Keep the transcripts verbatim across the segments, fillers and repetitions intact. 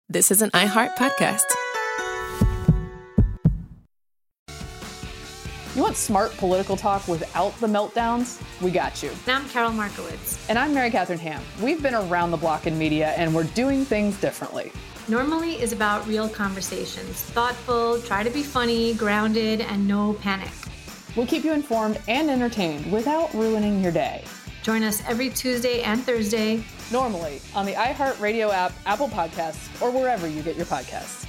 This is an iHeart podcast. You want smart political talk without the meltdowns? We got you. And I'm Carol Markowitz. And I'm Mary Catherine Ham. We've been around the block in media, and we're doing things differently. Normally is about real conversations. Thoughtful, try to be funny, grounded, and no panic. We'll keep you informed and entertained without ruining your day. Join us every Tuesday and Thursday. Normally on the iHeartRadio app, Apple Podcasts, or wherever you get your podcasts.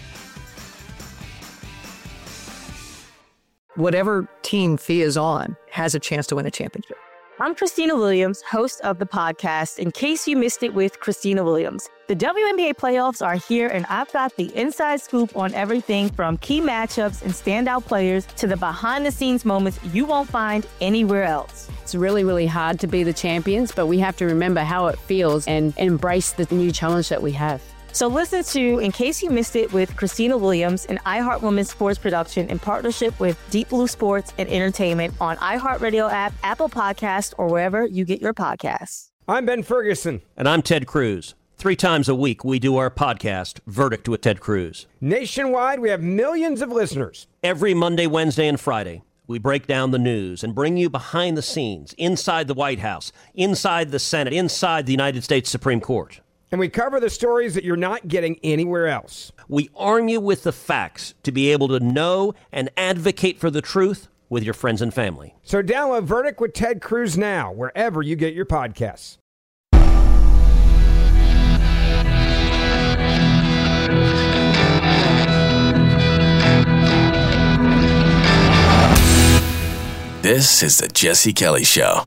Whatever team Fee is on has a chance to win a championship. I'm Christina Williams, host of the podcast, In Case You Missed It with Christina Williams. The W N B A playoffs are here, and I've got the inside scoop on everything from key matchups and standout players to the behind-the-scenes moments you won't find anywhere else. It's really, really hard to be the champions, but we have to remember how it feels and embrace the new challenge that we have. So listen to In Case You Missed It with Christina Williams, an iHeart Women's Sports production in partnership with Deep Blue Sports and Entertainment on iHeartRadio app, Apple Podcasts, or wherever you get your podcasts. I'm Ben Ferguson. And I'm Ted Cruz. Three times a week, we do our podcast, Verdict with Ted Cruz. Nationwide, we have millions of listeners. Every Monday, Wednesday, and Friday, we break down the news and bring you behind the scenes, inside the White House, inside the Senate, inside the United States Supreme Court. And we cover the stories that you're not getting anywhere else. We arm you with the facts to be able to know and advocate for the truth with your friends and family. So download Verdict with Ted Cruz now, wherever you get your podcasts. This is the Jesse Kelly Show.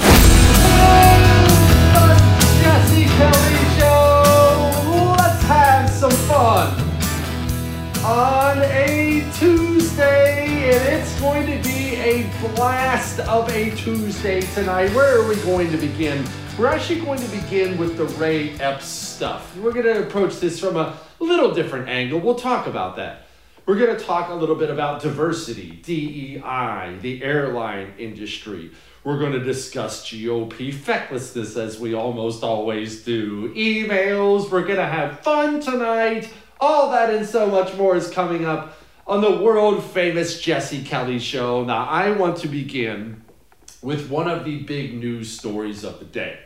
Jesse Kelly Show. Let's have some fun on a Tuesday, and it's going to be a blast of a Tuesday tonight. Where are we going to begin? We're actually going to begin with the Ray Epps stuff. We're going to approach this from a little different angle. We'll talk about that. We're going to talk a little bit about diversity, D E I, the airline industry. We're going to discuss G O P fecklessness, as we almost always do. Emails. We're going to have fun tonight. All that and so much more is coming up on the world-famous Jesse Kelly Show. Now, I want to begin with one of the big news stories of the day.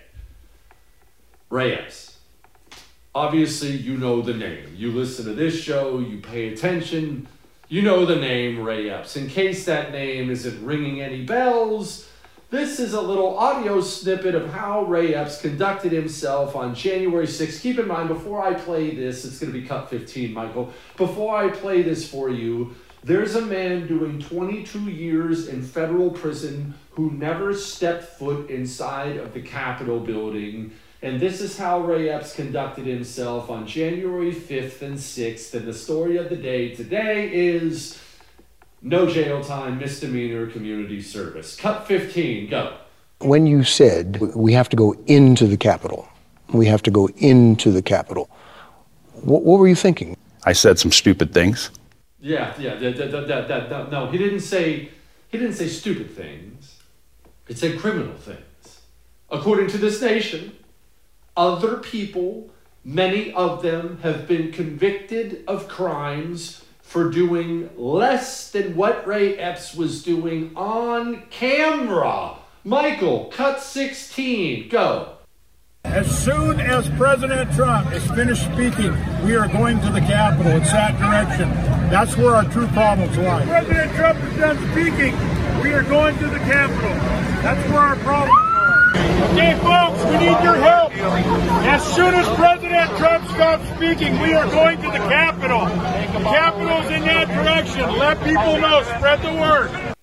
Ray Epps. Obviously, you know the name. You listen to this show, you pay attention, you know the name Ray Epps. In case that name isn't ringing any bells, this is a little audio snippet of how Ray Epps conducted himself on January sixth. Keep in mind, before I play this, it's going to be cut fifteen, Michael. Before I play this for you, there's a man doing twenty-two years in federal prison who never stepped foot inside of the Capitol building. And this is how Ray Epps conducted himself on January fifth and sixth. And the story of the day today is no jail time, misdemeanor community service. Cut fifteen, go. When you said we have to go into the Capitol, we have to go into the Capitol, what, what were you thinking? I said some stupid things. Yeah, yeah, that, that, that, that, that, no, he didn't say, he didn't say stupid things. He said criminal things. According to this nation, other people, many of them have been convicted of crimes for doing less than what Ray Epps was doing on camera. Michael, cut sixteen, go. As soon as President Trump is finished speaking, we are going to the Capitol. It's that direction. That's where our true problems lie. President Trump is done speaking. We are going to the Capitol. That's where our problems are. Okay, folks, we need your help. As soon as President Trump stops speaking, we are going to the Capitol. The Capitol's in that direction. Let people know. Spread the word.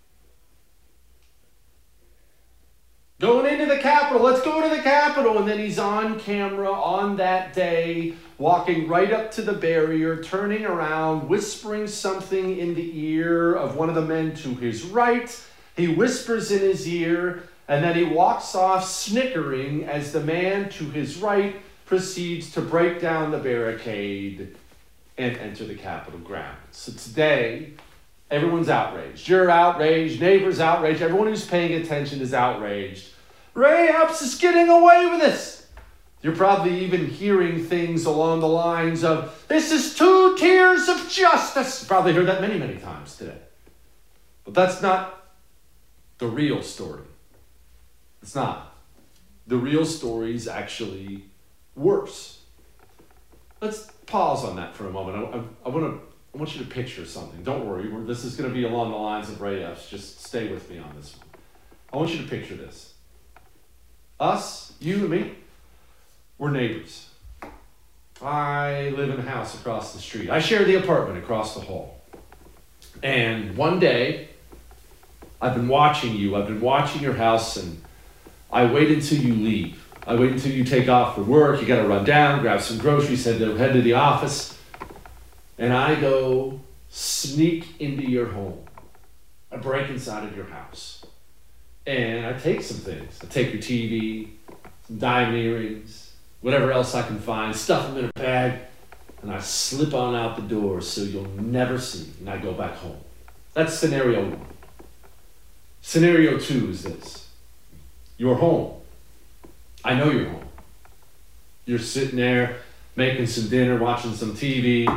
Going into the Capitol. Let's go to the Capitol. And then he's on camera on that day, walking right up to the barrier, turning around, whispering something in the ear of one of the men to his right. He whispers in his ear, and then he walks off snickering as the man to his right proceeds to break down the barricade and enter the Capitol grounds. So today, everyone's outraged. You're outraged. Neighbors outraged. Everyone who's paying attention is outraged. Ray Epps is getting away with this. You're probably even hearing things along the lines of, this is two tiers of justice. You probably heard that many, many times today. But that's not the real story. It's not. The real story is actually worse. Let's pause on that for a moment. I, I, I want to. I want you to picture something. Don't worry. We're, this is going to be along the lines of Ray Epps. Just stay with me on this one. I want you to picture this. Us, you and me, we're neighbors. I live in a house across the street. I share the apartment across the hall. And one day, I've been watching you. I've been watching your house, and I wait until you leave. I wait until you take off for work. You got to run down, grab some groceries, head to, head to the office. And I go sneak into your home. I break inside of your house. And I take some things. I take your T V, some diamond earrings, whatever else I can find, stuff them in a bag, and I slip on out the door so you'll never see, and I go back home. That's scenario one. Scenario two is this. You're home. I know you're home. You're sitting there making some dinner, watching some T V.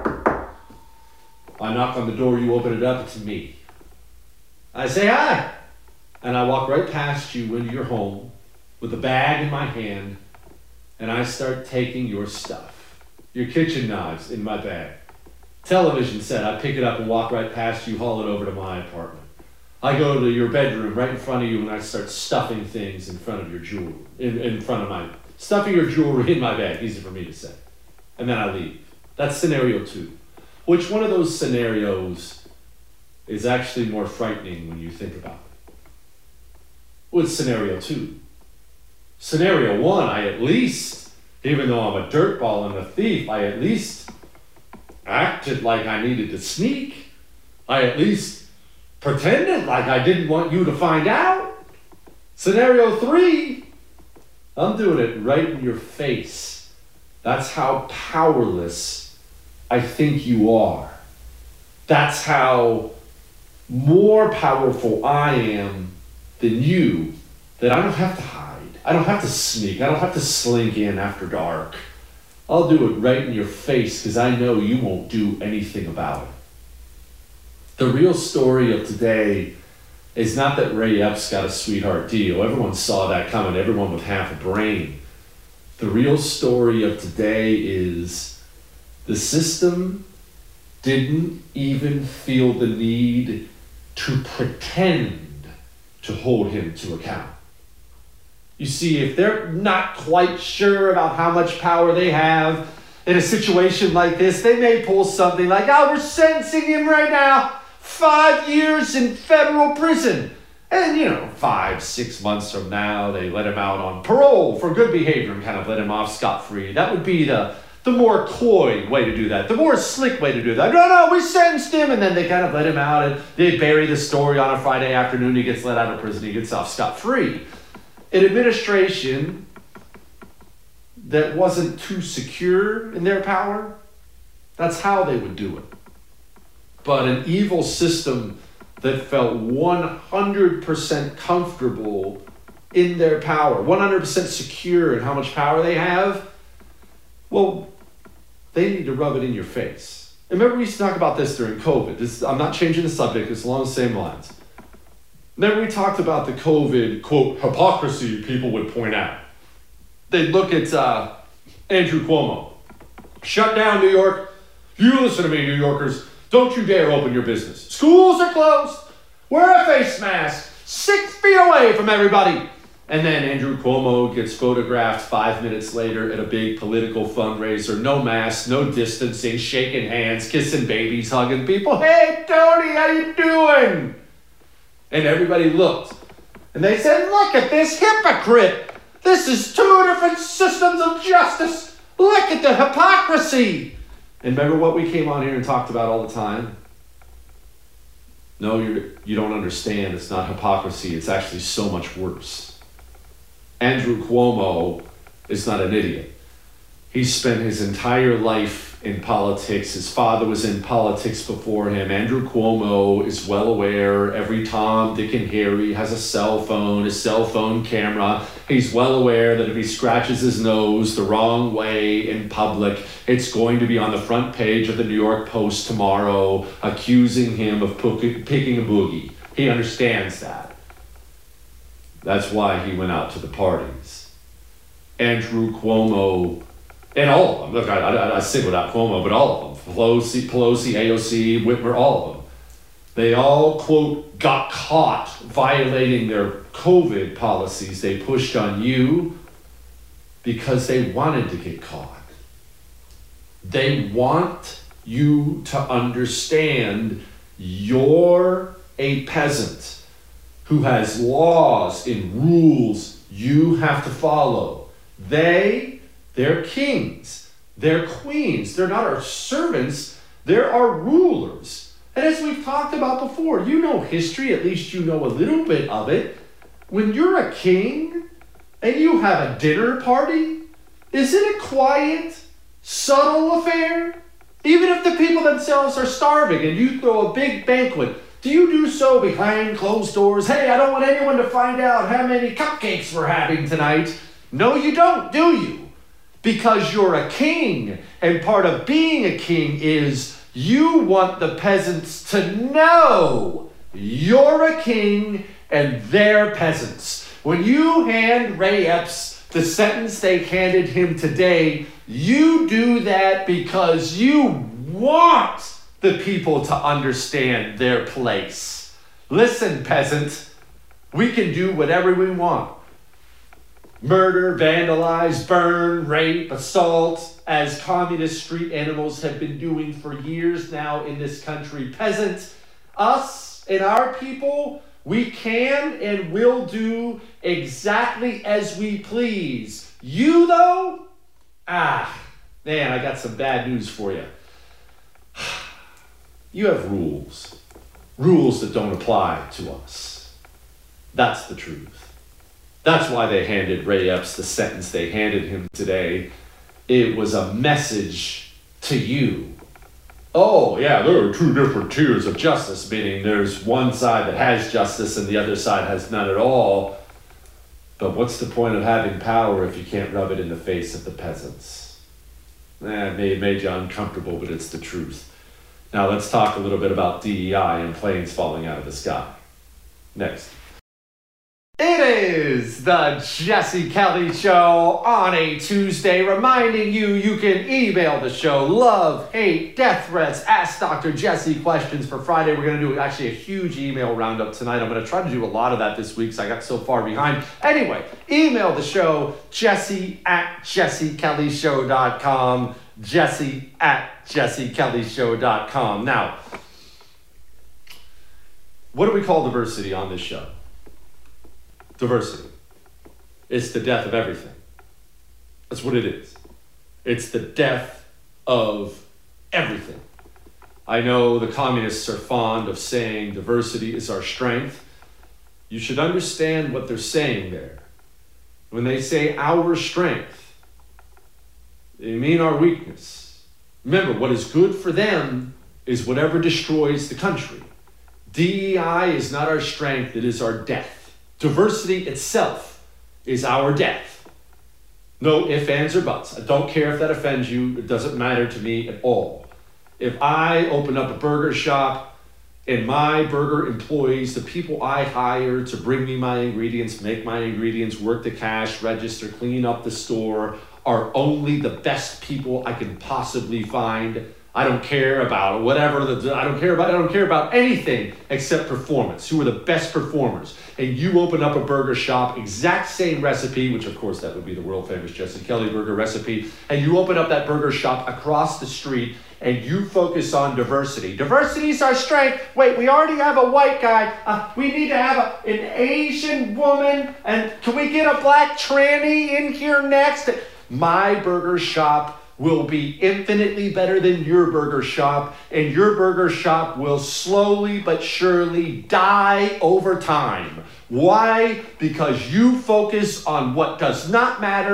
I knock on the door, you open it up, it's me. I say hi. And I walk right past you into your home with a bag in my hand, and I start taking your stuff. Your kitchen knives in my bag. Television set, I pick it up and walk right past you, haul it over to my apartment. I go to your bedroom right in front of you and I start stuffing things in front of your jewelry, in, in front of my, stuffing your jewelry in my bag, easy for me to say. And then I leave. That's scenario two. Which one of those scenarios is actually more frightening when you think about it? What's scenario two? Scenario one, I at least, even though I'm a dirtball and a thief, I at least acted like I needed to sneak. I at least pretended like I didn't want you to find out. Scenario three, I'm doing it right in your face. That's how powerless I think you are. That's how more powerful I am than you, that I don't have to hide. I don't have to sneak. I don't have to slink in after dark. I'll do it right in your face because I know you won't do anything about it. The real story of today is not that Ray Epps got a sweetheart deal. Everyone saw that coming, everyone with half a brain. The real story of today is the system didn't even feel the need to pretend to hold him to account. You see, if they're not quite sure about how much power they have in a situation like this, they may pull something like, oh, we're sentencing him right now, five years in federal prison. And, you know, five, six months from now, they let him out on parole for good behavior and kind of let him off scot-free. That would be the The more coy way to do that, the more slick way to do that. No, no, we sentenced him, and then they kind of let him out, and they bury the story on a Friday afternoon. He gets let out of prison, he gets off scot-free. An administration that wasn't too secure in their power, that's how they would do it. But an evil system that felt one hundred percent comfortable in their power, one hundred percent secure in how much power they have, well, they need to rub it in your face. And remember we used to talk about this during COVID. This, I'm not changing the subject, it's along the same lines. Remember we talked about the COVID, quote, hypocrisy people would point out. They'd look at uh, Andrew Cuomo. Shut down New York. You listen to me, New Yorkers. Don't you dare open your business. Schools are closed. Wear a face mask. Six feet away from everybody. And then Andrew Cuomo gets photographed five minutes later at a big political fundraiser. No mask, no distancing, shaking hands, kissing babies, hugging people. Hey, Tony, how you doing? And everybody looked. And they said, look at this hypocrite. This is two different systems of justice. Look at the hypocrisy. And remember what we came on here and talked about all the time? No, you're, you don't understand. It's not hypocrisy. It's actually so much worse. Andrew Cuomo is not an idiot. He spent his entire life in politics. His father was in politics before him. Andrew Cuomo is well aware. Every Tom, Dick, and Harry has a cell phone, a cell phone camera. He's well aware that if he scratches his nose the wrong way in public, it's going to be on the front page of the New York Post tomorrow, accusing him of picking a boogie. He understands that. That's why he went out to the parties. Andrew Cuomo, and all of them, look, I, I, I singled out Cuomo, but all of them, Pelosi, Pelosi, A O C, Whitmer, all of them, they all, quote, got caught violating their COVID policies they pushed on you because they wanted to get caught. They want you to understand you're a peasant who has laws and rules you have to follow. They, they're kings, they're queens, they're not our servants, they're our rulers. And as we've talked about before, you know history, at least you know a little bit of it. When you're a king and you have a dinner party, is it a quiet, subtle affair? Even if the people themselves are starving and you throw a big banquet, do you do so behind closed doors? Hey, I don't want anyone to find out how many cupcakes we're having tonight. No, you don't, do you? Because you're a king, and part of being a king is you want the peasants to know you're a king and they're peasants. When you hand Ray Epps the sentence they handed him today, you do that because you want the people to understand their place. Listen, peasant, we can do whatever we want. Murder, vandalize, burn, rape, assault, as communist street animals have been doing for years now in this country. Peasant, us and our people, we can and will do exactly as we please. You, though? Ah, man, I got some bad news for you. You have rules. Rules that don't apply to us. That's the truth. That's why they handed Ray Epps the sentence they handed him today. It was a message to you. Oh, yeah, there are two different tiers of justice, meaning there's one side that has justice and the other side has none at all. But what's the point of having power if you can't rub it in the face of the peasants? Eh, it may have made you uncomfortable, but it's the truth. Now let's talk a little bit about D E I and planes falling out of the sky. Next. It is the Jesse Kelly Show on a Tuesday, reminding you you can email the show, love, hate, death threats, ask Doctor Jesse questions for Friday. We're going to do actually a huge email roundup tonight. I'm going to try to do a lot of that this week because I got so far behind. Anyway, email the show, Jesse at jesse kelly show dot com, Jesse at jesse kelly show dot com. Now, what do we call diversity on this show? Diversity. It's the death of everything. That's what it is. It's the death of everything. I know the communists are fond of saying diversity is our strength. You should understand what they're saying there. When they say our strength, they mean our weakness. Remember, what is good for them is whatever destroys the country. D E I is not our strength, it is our death. Diversity itself is our death. No ifs, ands, or buts. I don't care if that offends you. It doesn't matter to me at all. If I open up a burger shop and my burger employees, the people I hire to bring me my ingredients, make my ingredients, work the cash register, clean up the store, are only the best people I can possibly find, I don't care about whatever, the, I don't care about, I don't care about anything except performance. Who are the best performers? And you open up a burger shop, exact same recipe, which of course that would be the world famous Jesse Kelly burger recipe, and you open up that burger shop across the street and you focus on diversity. Diversity is our strength. Wait, we already have a white guy. Uh, we need to have a, an Asian woman, and can we get a black tranny in here next? My burger shop will be infinitely better than your burger shop, and your burger shop will slowly but surely die over time. Why? Because you focus on what does not matter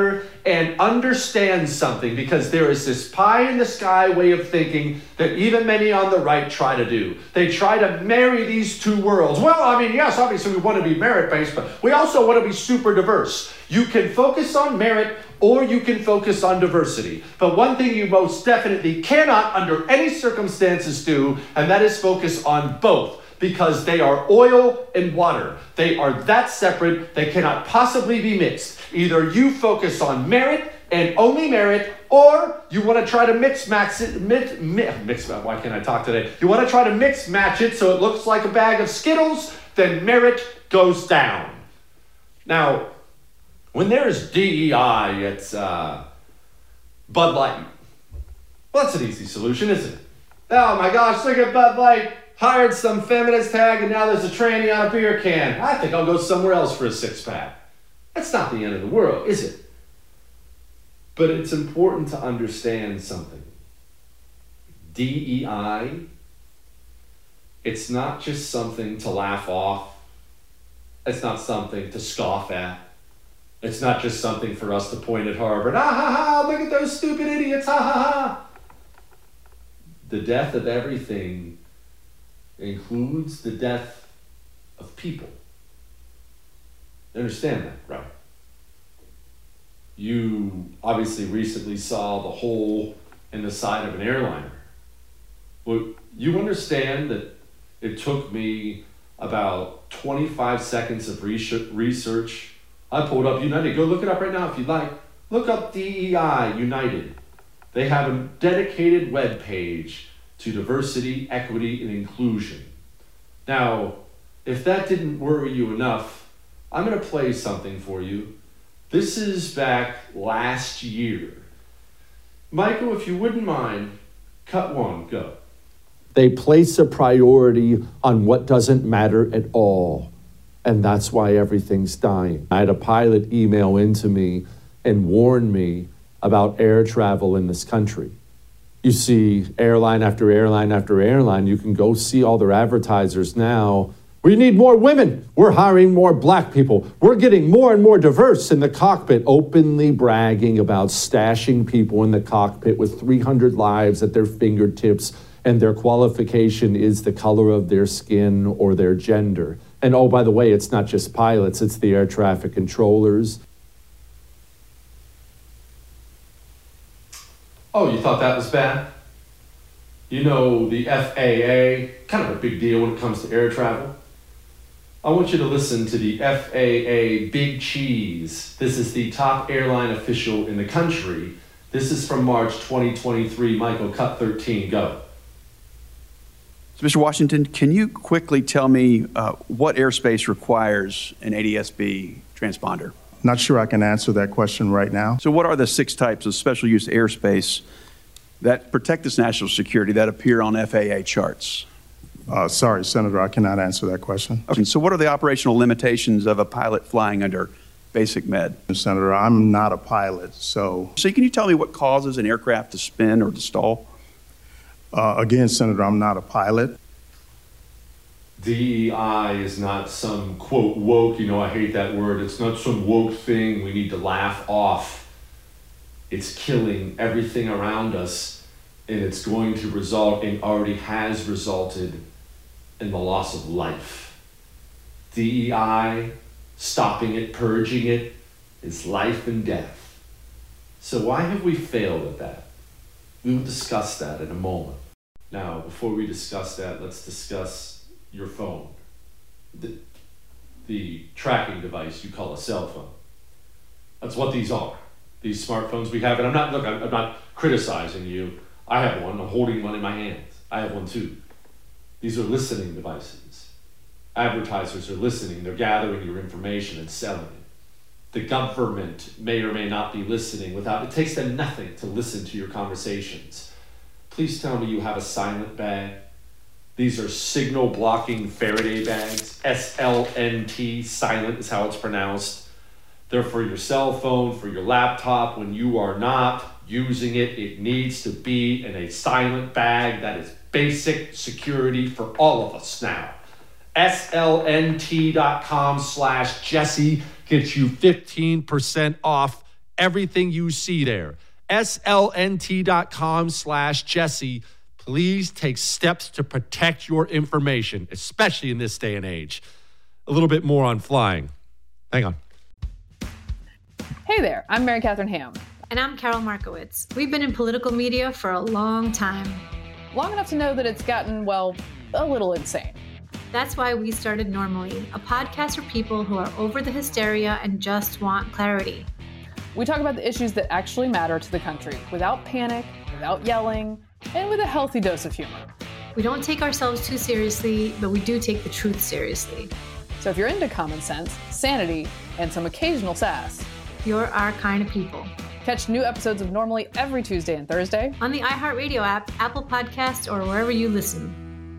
and understand something, because there is this pie in the sky way of thinking that even many on the right try to do. They try to marry these two worlds. Well, I mean, yes, obviously we want to be merit-based, but we also want to be super diverse. You can focus on merit or you can focus on diversity. But one thing you most definitely cannot, under any circumstances, do, and that is focus on both. Because they are oil and water. They are that separate, they cannot possibly be mixed. Either you focus on merit and only merit, or you want to try to mix match it, mix, mix, why can't I talk today? You want to try to mix match it so it looks like a bag of Skittles, then merit goes down. Now, when there's D E I, it's uh, Bud Light. Well, that's an easy solution, isn't it? Oh my gosh, look at Bud Light. Hired some feminist tag and now there's a tranny on a beer can. I think I'll go somewhere else for a six-pack. That's not the end of the world, is it? But it's important to understand something. D E I, it's not just something to laugh off. It's not something to scoff at. It's not just something for us to point at Harvard. Ah, ha, ha, look at those stupid idiots, ha, ha, ha. The death of everything includes the death of people. You understand that, right? You obviously recently saw the hole in the side of an airliner. Well, you understand that it took me about twenty-five seconds of research. I pulled up United. Go look it up right now if you'd like. Look up D E I United. They have a dedicated web page to diversity, equity, and inclusion. Now, if that didn't worry you enough, I'm going to play something for you. This is back last year. Michael, if you wouldn't mind, cut one, go. They place a priority on what doesn't matter at all, and that's why everything's dying. I had a pilot email into me and warn me about air travel in this country. You see airline after airline after airline. You can go see all their advertisers now. We need more women. We're hiring more black people. We're getting more and more diverse in the cockpit, openly bragging about stashing people in the cockpit with three hundred lives at their fingertips, and their qualification is the color of their skin or their gender. And oh, by the way, it's not just pilots, it's the air traffic controllers. Oh, you thought that was bad? You know, the F A A, kind of a big deal when it comes to air travel. I want you to listen to the F A A Big Cheese. This is the top airline official in the country. This is from March twenty twenty-three. Michael, cut thirteen, go. So, Mister Washington, can you quickly tell me uh, what airspace requires an A D S B transponder? Not sure I can answer that question right now. So what are the six types of special use airspace that protect this national security that appear on F A A charts? Uh, sorry, Senator, I cannot answer that question. Okay, so what are the operational limitations of a pilot flying under basic med? Senator, I'm not a pilot, so... So can you tell me what causes an aircraft to spin or to stall? Uh, again, Senator, I'm not a pilot. D E I is not some, quote, woke, you know, I hate that word. It's not some woke thing we need to laugh off. It's killing everything around us, and it's going to result, and already has resulted, in the loss of life. D E I, stopping it, purging it, is life and death. So why have we failed at that? We will discuss that in a moment. Now, before we discuss that, let's discuss your phone, the, the tracking device you call a cell phone. That's what these are. These smartphones we have, and I'm not, look, I'm, I'm not criticizing you. I have one, I'm holding one in my hands. I have one too. These are listening devices. Advertisers are listening, they're gathering your information and selling it. The government may or may not be listening without, it takes them nothing to listen to your conversations. Please tell me you have a silent bag. These are signal blocking Faraday bags. S L N T, silent is how it's pronounced. They're for your cell phone, for your laptop. When you are not using it, it needs to be in a silent bag. That is basic security for all of us now. S L N T dot com slash Jesse gets you fifteen percent off everything you see there. S L N T dot com slash Jesse. Please take steps to protect your information, especially in this day and age. A little bit more on flying. Hang on. Hey there, I'm Mary Catherine Ham. And I'm Carol Markowitz. We've been in political media for a long time. Long enough to know that it's gotten, well, a little insane. That's why we started Normally, a podcast for people who are over the hysteria and just want clarity. We talk about the issues that actually matter to the country without panic, without yelling, and with a healthy dose of humor. We don't take ourselves too seriously, but we do take the truth seriously. So if you're into common sense, sanity, and some occasional sass, you're our kind of people. Catch new episodes of Normally every Tuesday and Thursday on the iHeartRadio app, Apple Podcasts, or wherever you listen.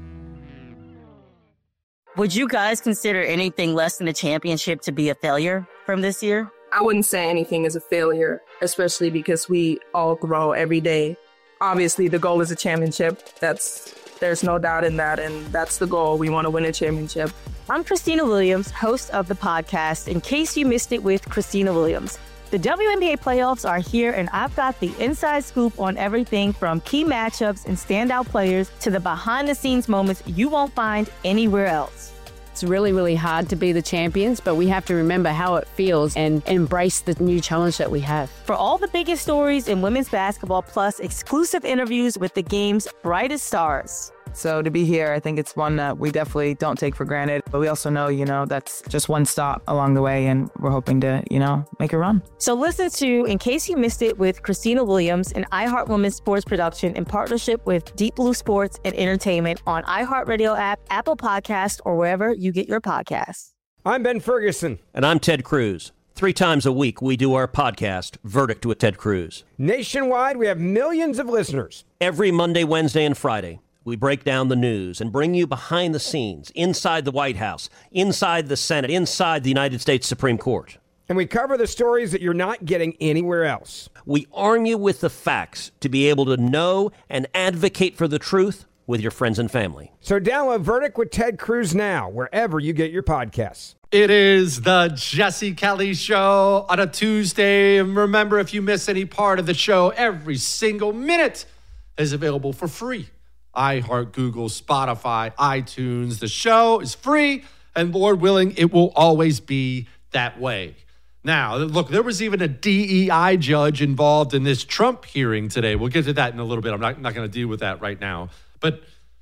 Would you guys consider anything less than a championship to be a failure from this year? I wouldn't say anything is a failure, especially because we all grow every day. Obviously, the goal is a championship. That's there's no doubt in that, and that's the goal. We want to win a championship. I'm Christina Williams, host of the podcast In Case You Missed It with Christina Williams. The W N B A playoffs are here, and I've got the inside scoop on everything from key matchups and standout players to the behind-the-scenes moments you won't find anywhere else. It's really, really hard to be the champions, but we have to remember how it feels and embrace the new challenge that we have. For all the biggest stories in women's basketball, plus exclusive interviews with the game's brightest stars. So to be here, I think it's one that we definitely don't take for granted. But we also know, you know, that's just one stop along the way, and we're hoping to, you know, make a run. So listen to In Case You Missed It with Christina Williams, an iHeart Women's sports production in partnership with Deep Blue Sports and Entertainment on iHeartRadio app, Apple Podcasts, or wherever you get your podcasts. I'm Ben Ferguson. And I'm Ted Cruz. Three times a week, we do our podcast, Verdict with Ted Cruz. Nationwide, we have millions of listeners. Every Monday, Wednesday, and Friday, we break down the news and bring you behind the scenes, inside the White House, inside the Senate, inside the United States Supreme Court. And we cover the stories that you're not getting anywhere else. We arm you with the facts to be able to know and advocate for the truth with your friends and family. So download Verdict with Ted Cruz now, wherever you get your podcasts. It is the Jesse Kelly Show on a Tuesday. And remember, if you miss any part of the show, every single minute is available for free. iHeart, Google, Spotify, iTunes. The show is free, and Lord willing, it will always be that way. Now, look, there was even a D E I judge involved in this Trump hearing today. We'll get to that in a little bit. I'm not, not going to deal with that right now. But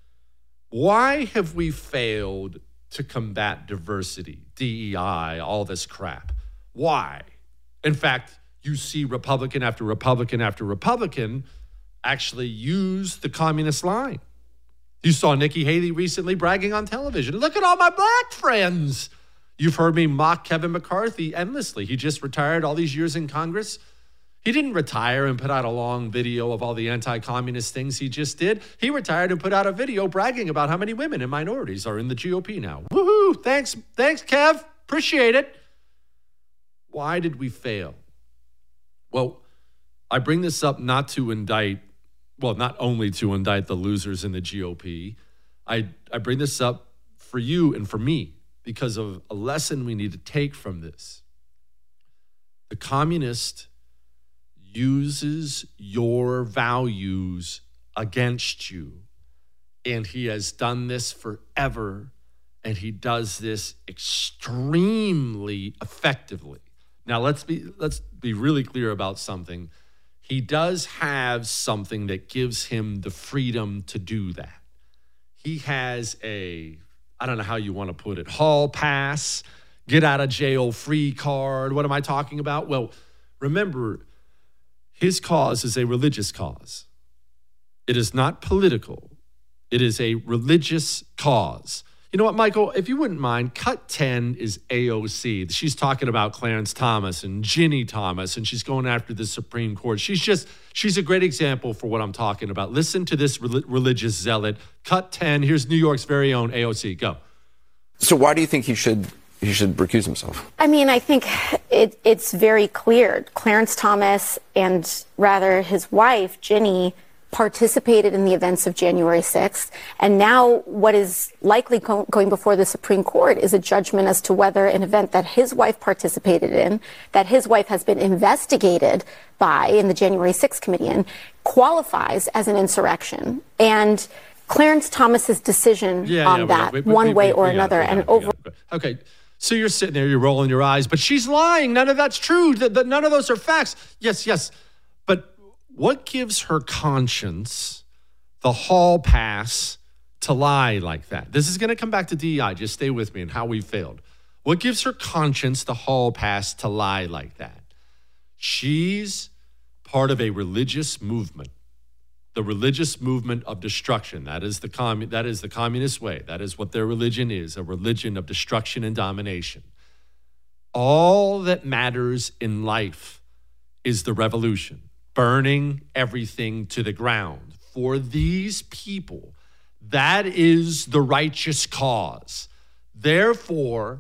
why have we failed to combat diversity, D E I, all this crap? Why? In fact, you see Republican after Republican after Republican actually use the communist line. You saw Nikki Haley recently bragging on television. Look at all my black friends. You've heard me mock Kevin McCarthy endlessly. He just retired all these years in Congress. He didn't retire and put out a long video of all the anti-communist things he just did. He retired and put out a video bragging about how many women and minorities are in the G O P now. Woohoo! Thanks, thanks, Kev. Appreciate it. Why did we fail? Well, I bring this up not to indict Well, not only to indict the losers in the G O P, I, I bring this up for you and for me because of a lesson we need to take from this. The communist uses your values against you, and he has done this forever, and he does this extremely effectively. Now, let's be let's be really clear about something. He does have something that gives him the freedom to do that. He has a, I don't know how you want to put it, hall pass, get out of jail free card. What am I talking about? Well, remember, his cause is a religious cause. It is not political. It is a religious cause. You know what, Michael, if you wouldn't mind, cut ten is A O C. She's talking about Clarence Thomas and Ginny Thomas, and she's going after the Supreme Court. She's just, she's a great example for what I'm talking about. Listen to this re- religious zealot. Cut ten. Here's New York's very own A O C. Go. So why do you think he should he should recuse himself? I mean, I think it, it's very clear. Clarence Thomas and rather his wife, Ginny, participated in the events of January sixth. And now what is likely co- going before the Supreme Court is a judgment as to whether an event that his wife participated in, that his wife has been investigated by in the January sixth committee, and qualifies as an insurrection. And Clarence Thomas's decision yeah, on yeah, that, we, we, one we, way we, or we another, gotta, and gotta, over. Okay, so you're sitting there, you're rolling your eyes, but she's lying. None of that's true. The, the, none of those are facts. Yes, yes. But what gives her conscience the hall pass to lie like that? This is going to come back to D E I. Just stay with me and how we failed. What gives her conscience the hall pass to lie like that? She's part of a religious movement. The religious movement of destruction. That is the commun- that is the communist way. That is what their religion is, a religion of destruction and domination. All that matters in life is the revolution, burning everything to the ground. For these people, that is the righteous cause. Therefore,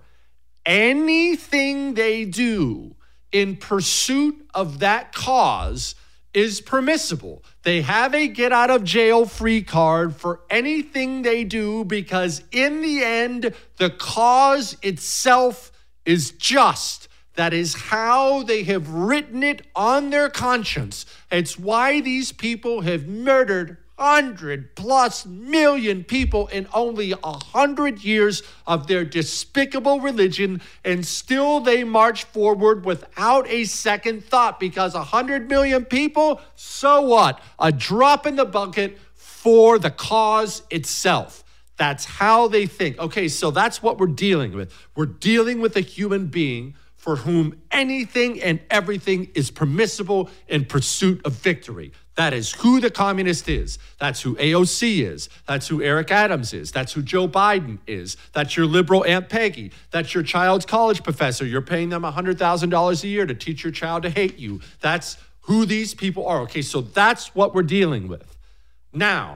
anything they do in pursuit of that cause is permissible. They have a get out of jail free card for anything they do because in the end, the cause itself is just. That is how they have written it on their conscience. It's why these people have murdered hundred plus million people in only a hundred years of their despicable religion, and still they march forward without a second thought because a hundred million people, so what? A drop in the bucket for the cause itself. That's how they think. Okay, so that's what we're dealing with. We're dealing with a human being for whom anything and everything is permissible in pursuit of victory. That is who the communist is. That's who A O C is. That's who Eric Adams is. That's who Joe Biden is. That's your liberal Aunt Peggy. That's your child's college professor. You're paying them one hundred thousand dollars a year to teach your child to hate you. That's who these people are. Okay, so that's what we're dealing with. Now,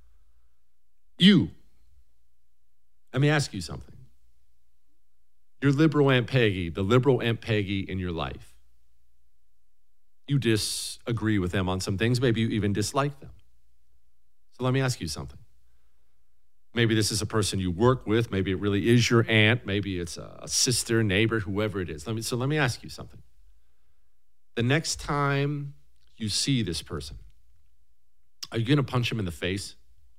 you, let me ask you something. Your liberal Aunt Peggy, the liberal Aunt Peggy in your life, you disagree with them on some things. Maybe you even dislike them. So let me ask you something. Maybe this is a person you work with. Maybe it really is your aunt. Maybe it's a sister, neighbor, whoever it is. Let me, so let me ask you something. The next time you see this person, are you going to punch him in the face?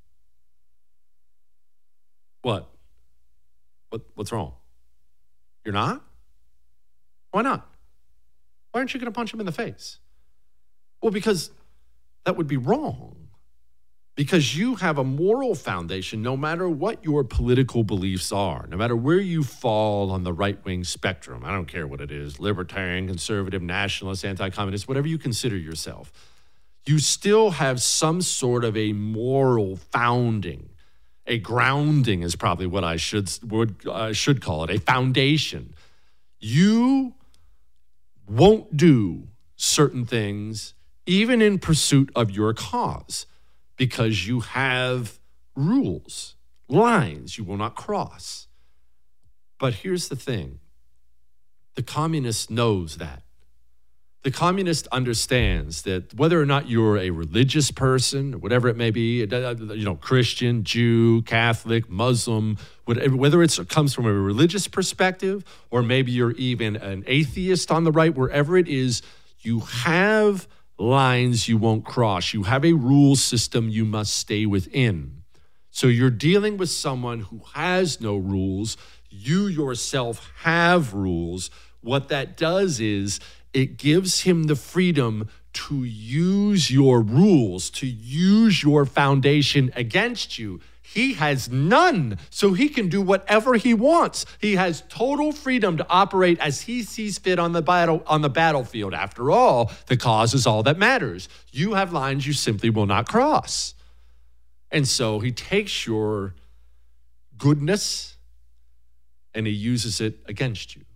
What? What? What's wrong? You're not? Why not? Why aren't you going to punch him in the face? Well, because that would be wrong. Because you have a moral foundation no matter what your political beliefs are, no matter where you fall on the right-wing spectrum. I don't care what it is, libertarian, conservative, nationalist, anti-communist, whatever you consider yourself. You still have some sort of a moral founding. A grounding is probably what I should, would, uh, should call it, a foundation. You won't do certain things, even in pursuit of your cause, because you have rules, lines you will not cross. But here's the thing. The communist knows that. The communist understands that whether or not you're a religious person, or whatever it may be, you know, Christian, Jew, Catholic, Muslim, whether it comes from a religious perspective or maybe you're even an atheist on the right, wherever it is, you have lines you won't cross. You have a rule system you must stay within. So you're dealing with someone who has no rules. You yourself have rules. What that does is it gives him the freedom to use your rules, to use your foundation against you. He has none, so he can do whatever he wants. He has total freedom to operate as he sees fit on the battle on the battlefield. After all, the cause is all that matters. You have lines you simply will not cross. And so he takes your goodness and he uses it against you.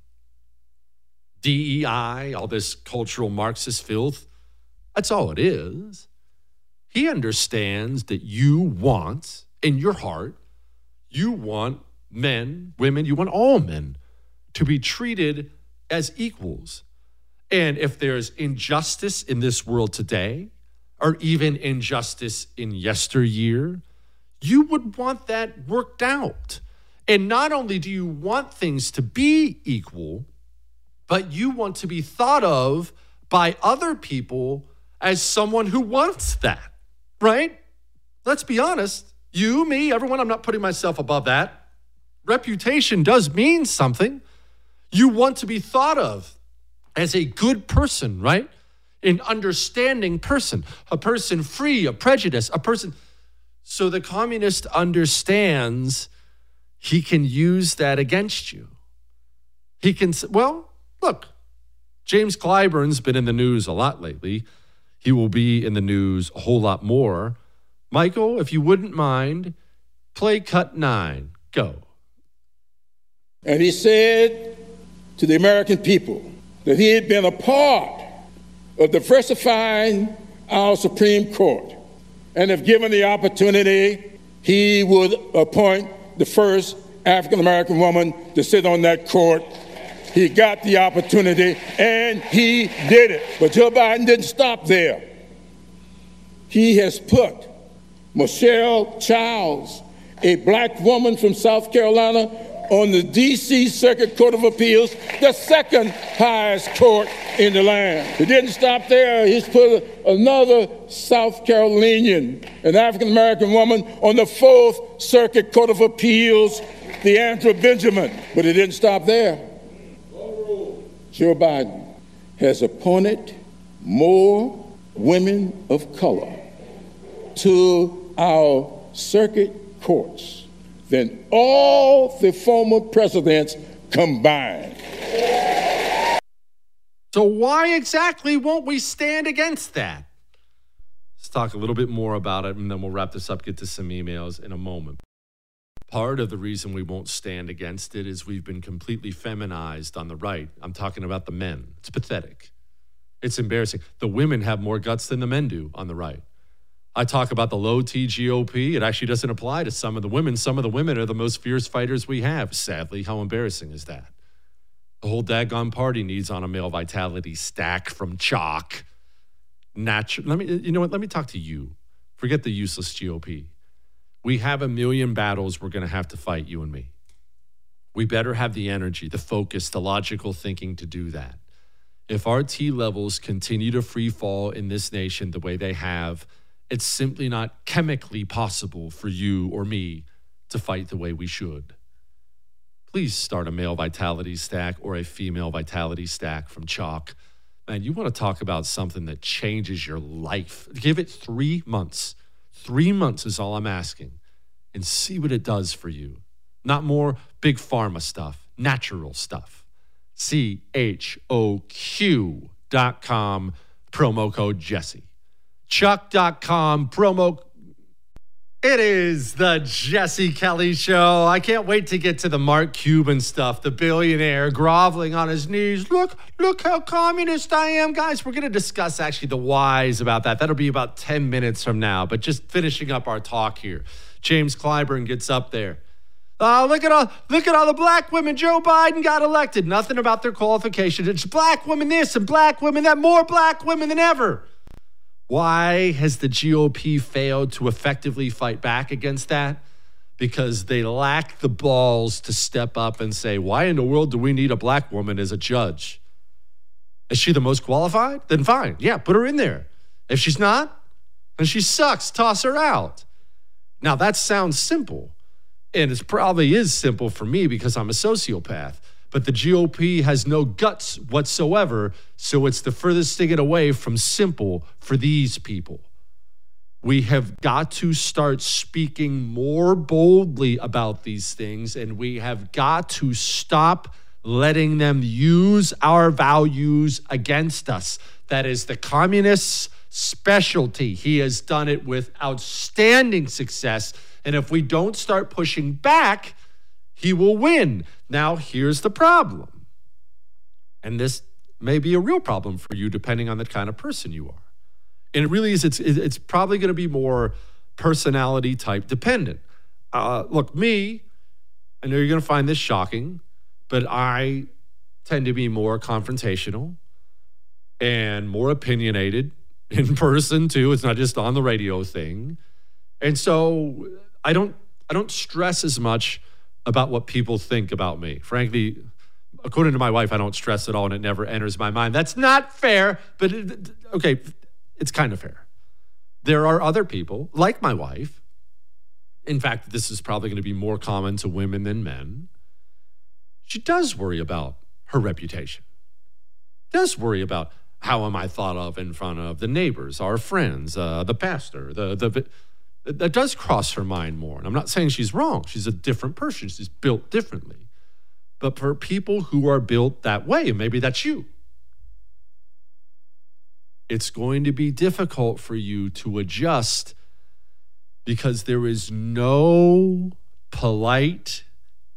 D E I, all this cultural Marxist filth, that's all it is. He understands that you want, in your heart, you want men, women, you want all men to be treated as equals. And if there's injustice in this world today, or even injustice in yesteryear, you would want that worked out. And not only do you want things to be equal, but you want to be thought of by other people as someone who wants that, right? Let's be honest. You, me, everyone, I'm not putting myself above that. Reputation does mean something. You want to be thought of as a good person, right? An understanding person, a person free of prejudice, a person. So the communist understands he can use that against you. He can, well, look, James Clyburn's been in the news a lot lately. He will be in the news a whole lot more. Michael, if you wouldn't mind, play cut nine. Go. And he said to the American people that he had been a part of diversifying our Supreme Court, and if given the opportunity, he would appoint the first African-American woman to sit on that court. He got the opportunity, and he did it. But Joe Biden didn't stop there. He has put Michelle Childs, a black woman from South Carolina, on the D C Circuit Court of Appeals, the second highest court in the land. He didn't stop there. He's put another South Carolinian, an African-American woman, on the fourth Circuit Court of Appeals, the Andrew Benjamin. But he didn't stop there. Joe Biden has appointed more women of color to our circuit courts than all the former presidents combined. So why exactly won't we stand against that? Let's talk a little bit more about it, and then we'll wrap this up, get to some emails in a moment. Part of the reason we won't stand against it is we've been completely feminized on the right. I'm talking about the men. It's pathetic. It's embarrassing. The women have more guts than the men do on the right. I talk about the low T G O P. It actually doesn't apply to some of the women. Some of the women are the most fierce fighters we have. Sadly, how embarrassing is that? The whole daggone party needs on a male vitality stack from chalk. Natural. Let me, you know what? Let me talk to you. Forget the useless G O P. We have a million battles we're going to have to fight, you and me. We better have the energy, the focus, the logical thinking to do that. If our T levels continue to free fall in this nation the way they have, it's simply not chemically possible for you or me to fight the way we should. Please start a male vitality stack or a female vitality stack from chalk. Man, you want to talk about something that changes your life. Give it three months. Three months is all I'm asking. And see what it does for you. Not more big pharma stuff, natural stuff. C H O Q dot com, promo code Jesse. Chuck dot com, promo. It is the Jesse Kelly Show. I can't wait to get to the Mark Cuban stuff, the billionaire groveling on his knees. Look, look how communist I am. Guys, we're going to discuss actually the whys about that. That'll be about ten minutes from now, but just finishing up our talk here. James Clyburn gets up there. Oh, look at all, look at all the black women. Joe Biden got elected. Nothing about their qualifications. It's black women this and black women that. More black women than ever. Why has the G O P failed to effectively fight back against that? Because they lack the balls to step up and say, why in the world do we need a black woman as a judge? Is she the most qualified? Then fine. Yeah, put her in there. If she's not, then she sucks. Toss her out. Now, that sounds simple. And it probably is simple for me because I'm a sociopath. But the G O P has no guts whatsoever, so it's the furthest thing away from simple for these people. We have got to start speaking more boldly about these things, and we have got to stop letting them use our values against us. That is the communist's specialty. He has done it with outstanding success, and if we don't start pushing back, he will win. Now, here's the problem. And this may be a real problem for you depending on the kind of person you are. And it really is, it's, it's probably going to be more personality type dependent. Uh, look, me, I know you're going to find this shocking, but I tend to be more confrontational and more opinionated in person too. It's not just on the radio thing. And so I don't I don't stress as much about what people think about me. Frankly, according to my wife, I don't stress at all and it never enters my mind. That's not fair, but it, okay, it's kind of fair. There are other people, like my wife. In fact, this is probably going to be more common to women than men. She does worry about her reputation. Does worry about how am I thought of in front of the neighbors, our friends, uh, the pastor, the the that does cross her mind more. And I'm not saying she's wrong. She's a different person. She's built differently. But for people who are built that way, and maybe that's you, it's going to be difficult for you to adjust because there is no polite,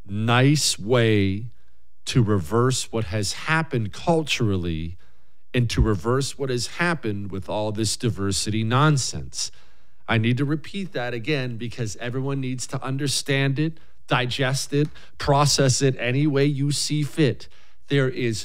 nice way to reverse what has happened culturally and to reverse what has happened with all this diversity nonsense. I need to repeat that again because everyone needs to understand it, digest it, process it any way you see fit. There is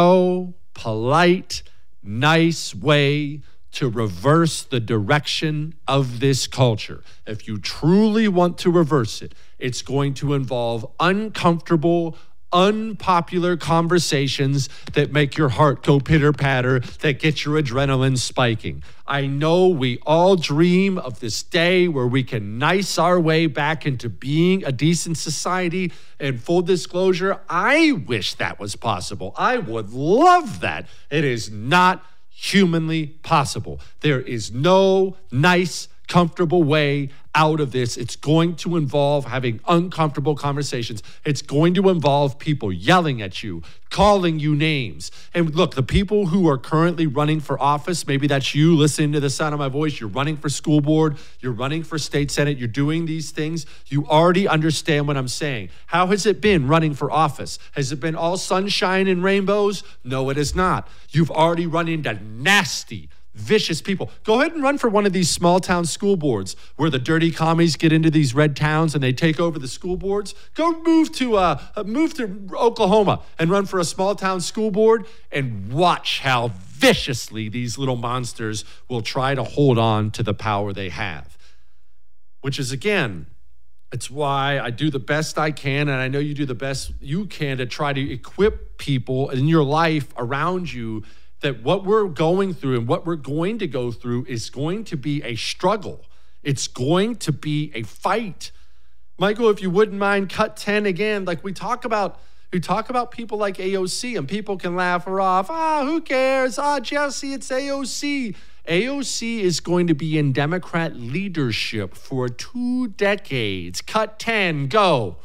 no polite, nice way to reverse the direction of this culture. If you truly want to reverse it, it's going to involve uncomfortable, unpopular conversations that make your heart go pitter-patter, that get your adrenaline spiking. I know we all dream of this day where we can nice our way back into being a decent society. And full disclosure, I wish that was possible. I would love that. It is not humanly possible. There is no nice, comfortable way out of this. It's going to involve having uncomfortable conversations. It's going to involve people yelling at you, calling you names. And look, the people who are currently running for office, maybe that's you listening to the sound of my voice, you're running for school board, you're running for state senate, you're doing these things, you already understand what I'm saying. How has it been running for office? Has it been all sunshine and rainbows? No, it is not. You've already run into nasty, vicious people. Go ahead and run for one of these small town school boards where the dirty commies get into these red towns and they take over the school boards. Go move to uh, move to Oklahoma and run for a small town school board and watch how viciously these little monsters will try to hold on to the power they have. Which is, again, it's why I do the best I can, and I know you do the best you can to try to equip people in your life around you that what we're going through and what we're going to go through is going to be a struggle. It's going to be a fight. Michael, if you wouldn't mind, cut ten again. Like we talk about, we talk about people like A O C, and people can laugh her off. Ah, who cares? Ah, Jesse, it's A O C. A O C is going to be in Democrat leadership for two decades. Cut ten, go.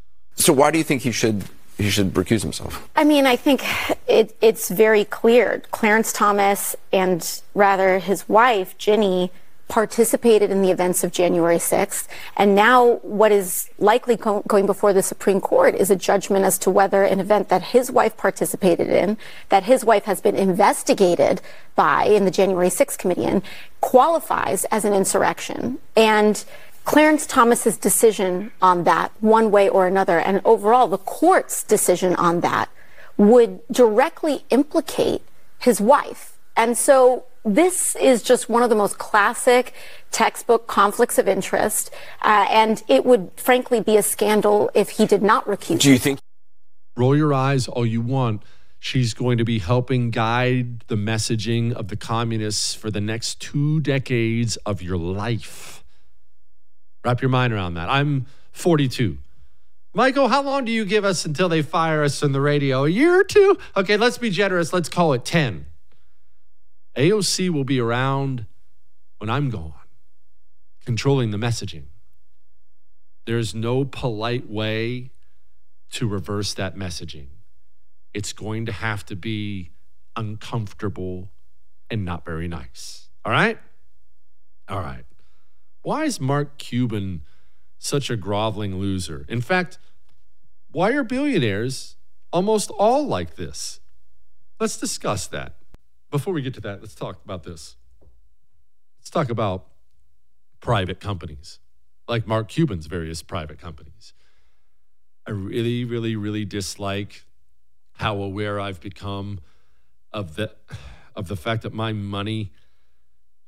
So why do you think he should he should recuse himself? I mean, I think it, it's very clear. Clarence Thomas and rather his wife, Ginny, participated in the events of January sixth. And now what is likely co- going before the Supreme Court is a judgment as to whether an event that his wife participated in, that his wife has been investigated by in the January sixth committee, and qualifies as an insurrection. And Clarence Thomas's decision on that, one way or another, and overall the court's decision on that, would directly implicate his wife. And so this is just one of the most classic textbook conflicts of interest, uh, and it would frankly be a scandal if he did not recuse. Do you think? Roll your eyes all you want. She's going to be helping guide the messaging of the communists for the next two decades of your life. Wrap your mind around that. I'm forty-two. Michael, how long do you give us until they fire us on the radio? A year or two? Okay, let's be generous. Let's call it ten. A O C will be around when I'm gone, controlling the messaging. There's no polite way to reverse that messaging. It's going to have to be uncomfortable and not very nice. All right? All right. Why is Mark Cuban such a groveling loser? In fact, why are billionaires almost all like this? Let's discuss that. Before we get to that, let's talk about this. Let's talk about private companies, like Mark Cuban's various private companies. I really, really, really dislike how aware I've become of the, of the fact that my money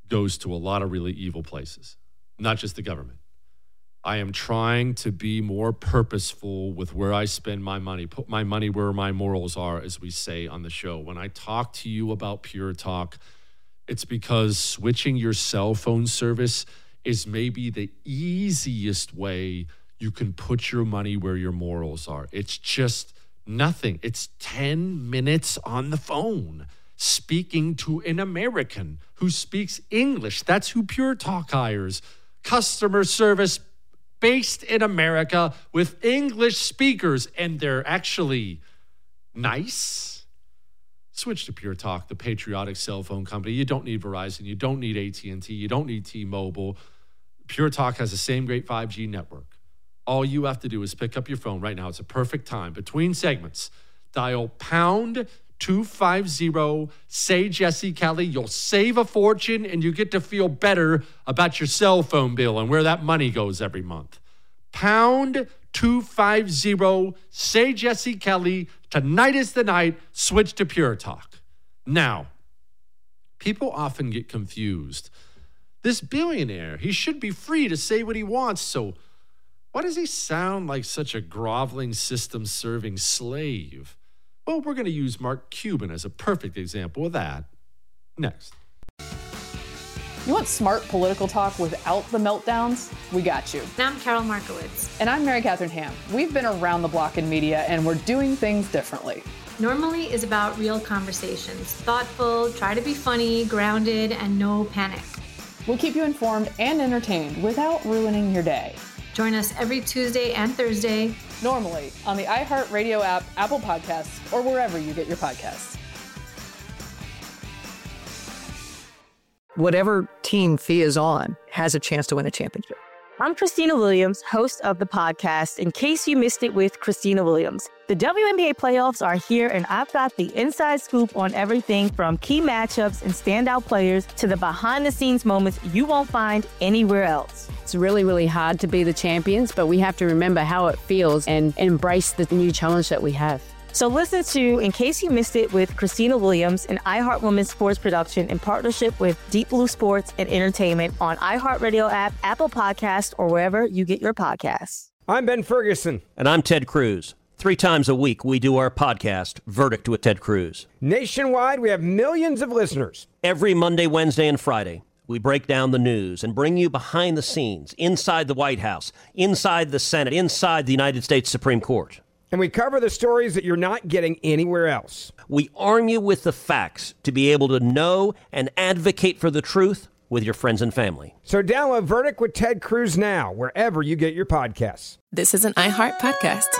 goes to a lot of really evil places, not just the government. I am trying to be more purposeful with where I spend my money, put my money where my morals are, as we say on the show. When I talk to you about Pure Talk, it's because switching your cell phone service is maybe the easiest way you can put your money where your morals are. It's just nothing. It's ten minutes on the phone speaking to an American who speaks English. That's who Pure Talk hires. Customer service based in America with English speakers, and they're actually nice. Switch to Pure Talk, the patriotic cell phone company. You don't need Verizon. You don't need A T and T. You don't need T-Mobile. Pure Talk has the same great five G network. All you have to do is pick up your phone right now. It's a perfect time. Between segments, dial pound two fifty, say Jesse Kelly. You'll save a fortune, and you get to feel better about your cell phone bill and where that money goes every month. Pound two fifty, say Jesse Kelly. Tonight is the night. Switch to Pure Talk. Now, people often get confused. This billionaire, he should be free to say what he wants, so why does he sound like such a groveling, system-serving slave? Well, we're going to use Mark Cuban as a perfect example of that next. You want smart political talk without the meltdowns? We got you. And I'm Carol Markowitz. And I'm Mary Catherine Ham. We've been around the block in media, and we're doing things differently. Normally is about real conversations. Thoughtful, try to be funny, grounded, and no panic. We'll keep you informed and entertained without ruining your day. Join us every Tuesday and Thursday. Normally on the iHeartRadio app, Apple Podcasts, or wherever you get your podcasts. Whatever team Fia is on has a chance to win a championship. I'm Christina Williams, host of the podcast, In Case You Missed It with Christina Williams. The W N B A playoffs are here, and I've got the inside scoop on everything from key matchups and standout players to the behind-the-scenes moments you won't find anywhere else. It's really, really hard to be the champions, but we have to remember how it feels and embrace the new challenge that we have. So listen to In Case You Missed It with Christina Williams, an iHeart Women's Sports production in partnership with Deep Blue Sports and Entertainment on iHeartRadio app, Apple Podcasts, or wherever you get your podcasts. I'm Ben Ferguson. And I'm Ted Cruz. Three times a week, we do our podcast, Verdict with Ted Cruz. Nationwide, we have millions of listeners. Every Monday, Wednesday, and Friday, we break down the news and bring you behind the scenes, inside the White House, inside the Senate, inside the United States Supreme Court. And we cover the stories that you're not getting anywhere else. We arm you with the facts to be able to know and advocate for the truth with your friends and family. So download Verdict with Ted Cruz now, wherever you get your podcasts. This is an iHeart podcast.